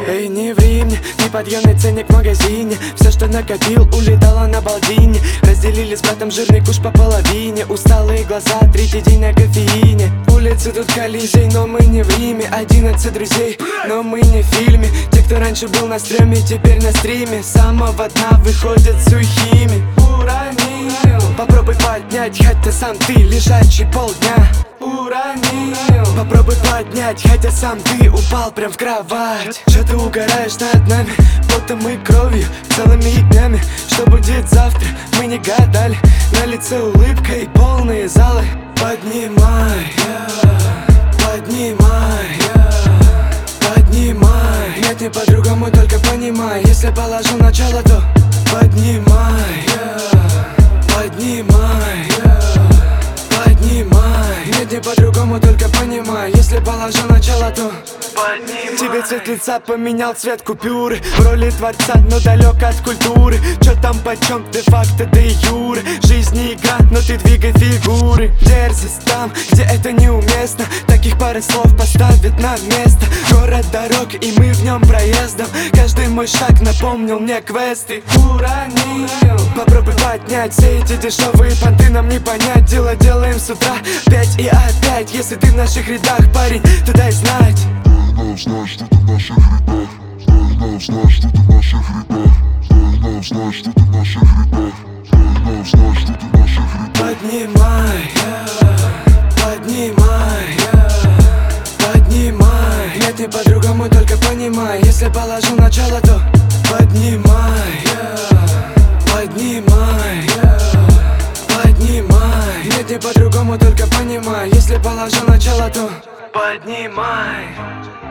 Эй, не ври мне, неподъемный ценник в магазине. Все, что накопил, улетало на балдине. Разделили с братом жирный куш по половине. Усталые глаза, третий день на кофеине. Улицы тут колизей, но мы не в Риме. 11 друзей, но мы не в фильме. Те, кто раньше был на стреме, теперь на стриме. С самого дна выходят сухими. Уронил, попробуй поднять, хотя сам ты лежачий полдня. Уронил, попробуй поднять, хотя сам ты упал прям в кровать. Че ты угораешь над нами, потом и кровью, целыми днями. Что будет завтра, мы не гадали. На лице улыбка и полные залы. Поднимай, поднимай, поднимай. Нет, не по-другому, только понимай. Если положу начало, то поднимай, поднимай, поднимай. Нет, не по-другому, только понимай. Если положу начало, то поднимай. Тебе цвет лица поменял цвет купюры. В роли творца, но далек от культуры. Чё там почем, де-факто, де-юре. Жизнь не игра, но ты двигай фигуры. Дерзость там, где это неуместно. Таких пары слов поставит на место. Город дорог, и мы в нем проездом. Каждый мой шаг напомнил мне квесты. Уронил, попробуй поднять. Все эти дешевые понты нам не понять. Дело делаем с утра, опять и опять. Если ты в наших рядах, парень, то дай знать. Дай нам знать, что ты в наших рядах. Дай нам знать, что ты в наших рядах. Дай нам знать, что ты в наших рядах. Дай нам знать, что ты в наших рядах. Поднимай, поднимай, поднимай. Нет, не по-другому, только понимай. Если положу начало, то поднимай, поднимай, поднимай. Нет, не по-другому, только понимай. Если положу начало, то поднимай.